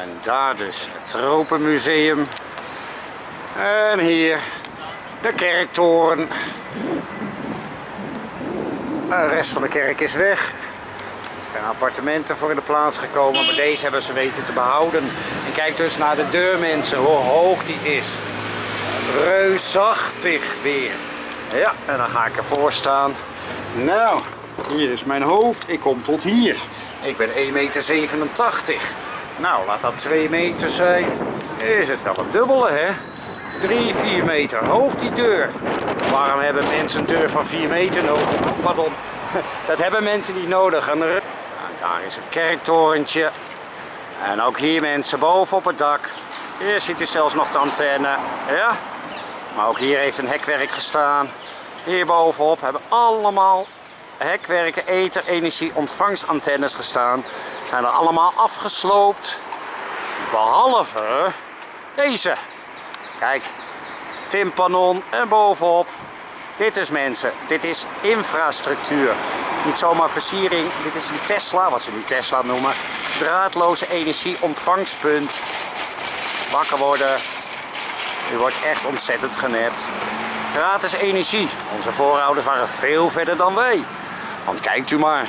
En daar dus het Tropenmuseum. En hier de kerktoren. De rest van de kerk is weg. Er zijn appartementen voor in de plaats gekomen, maar deze hebben ze weten te behouden. En kijk dus naar de deur, mensen, hoe hoog die is. Reusachtig weer. Ja, en dan ga ik ervoor staan. Nou, hier is mijn hoofd. Ik kom tot hier. Ik ben 1,87 meter. Nou, laat dat 2 meter zijn. Is het wel een dubbele, hè? 3, 4 meter hoog die deur. Waarom hebben mensen een deur van 4 meter nodig? Pardon. Dat hebben mensen niet nodig. En daar is het kerktorentje. En ook hier, mensen, boven op het dak. Hier ziet u zelfs nog de antenne. Ja. Maar ook hier heeft een hekwerk gestaan. Hier bovenop hebben allemaal hekwerken, energie, ontvangsantennes gestaan. Zijn er allemaal afgesloopt. Behalve deze. Kijk, tympanon en bovenop. Dit is, mensen, dit is infrastructuur. Niet zomaar versiering, dit is een Tesla, wat ze nu Tesla noemen. Draadloze energie ontvangspunt. Wakker worden. U wordt echt ontzettend genept. Gratis energie. Onze voorouders waren veel verder dan wij. Want kijkt u maar.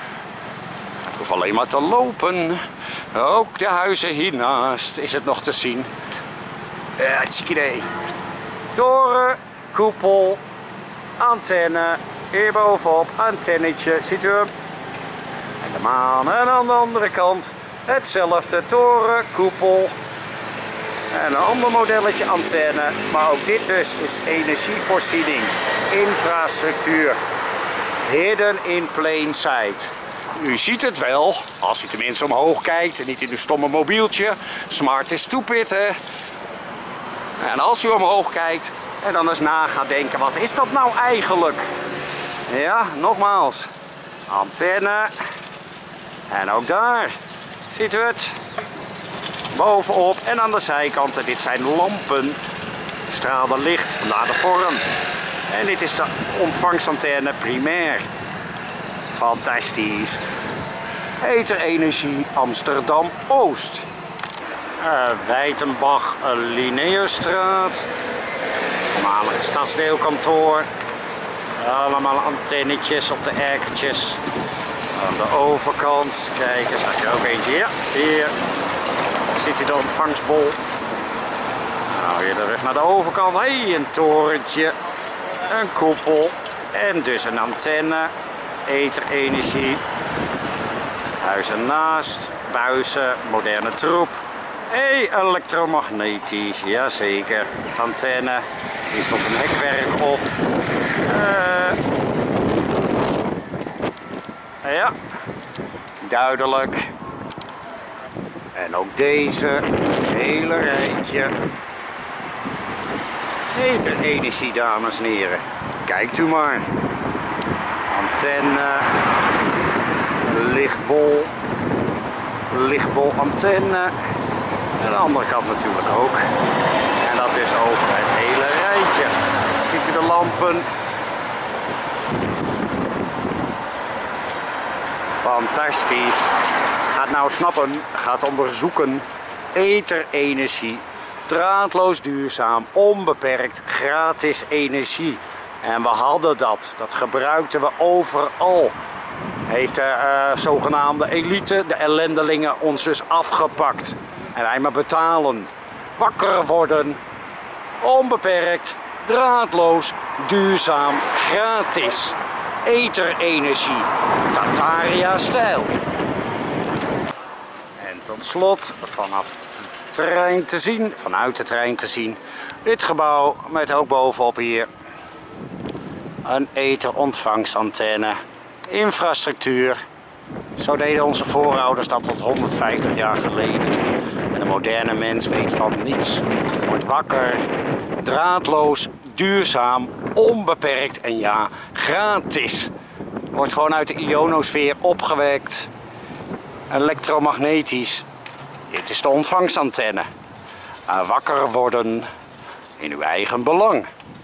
Ik hoef alleen maar te lopen. Ook de huizen hiernaast is het nog te zien. Hartstikke idee. Toren, koepel, antenne. Hier bovenop, antennetje. Ziet u hem? En de maan. En aan de andere kant hetzelfde. Toren, koepel. En een ander modelletje antenne. Maar ook dit dus is energievoorziening. Infrastructuur. Hidden in plain sight. U ziet het wel, als u tenminste omhoog kijkt en niet in uw stomme mobieltje. Smart is stupid, hè? En als u omhoog kijkt en dan eens na gaat denken, wat is dat nou eigenlijk? Ja, nogmaals. Antenne. En ook daar. Ziet u het? Bovenop en aan de zijkanten. Dit zijn lampen. Straalde licht, vandaar de vorm. En dit is de ontvangstantenne primair. Fantastisch. Eterenergie Amsterdam-Oost. Wijtenbach, Linnaeusstraat. Voormalige stadsdeelkantoor. Allemaal antennetjes op de erkertjes. Aan de overkant. Kijk, er staat er ook eentje. Ja, hier ziet u de ontvangstbol. Nou, hier de rug naar de overkant. Hey, een torentje. Een koepel. En dus een antenne. Eterenergie. Het huis ernaast. Buizen. Moderne troep. Hey, elektromagnetisch. Jazeker. Antenne. Hier stond een hekwerk op. Ja. Duidelijk. En ook deze. Het hele rijtje. Eterenergie, dames en heren. Kijkt u maar. Antenne. Lichtbol. Lichtbol antenne. En de andere kant natuurlijk ook. En dat is over het hele rijtje. Ziet u de lampen? Fantastisch. Gaat nou snappen, gaat onderzoeken. Eterenergie. Draadloos duurzaam, onbeperkt, gratis energie. En we hadden dat. Dat gebruikten we overal. Heeft de zogenaamde elite, de ellendelingen, ons dus afgepakt. En wij maar betalen. Wakker worden. Onbeperkt, draadloos, duurzaam, gratis. Eterenergie. Tartaria-stijl. En tot slot, vanuit de trein te zien, dit gebouw met ook bovenop hier een eterontvangstantenne. Infrastructuur. Zo deden onze voorouders dat tot 150 jaar geleden. En de moderne mens weet van niets. Wordt wakker, draadloos, duurzaam, onbeperkt en ja, gratis. Wordt gewoon uit de ionosfeer opgewekt. Elektromagnetisch. Dit is de ontvangstantenne. Wakker worden in uw eigen belang.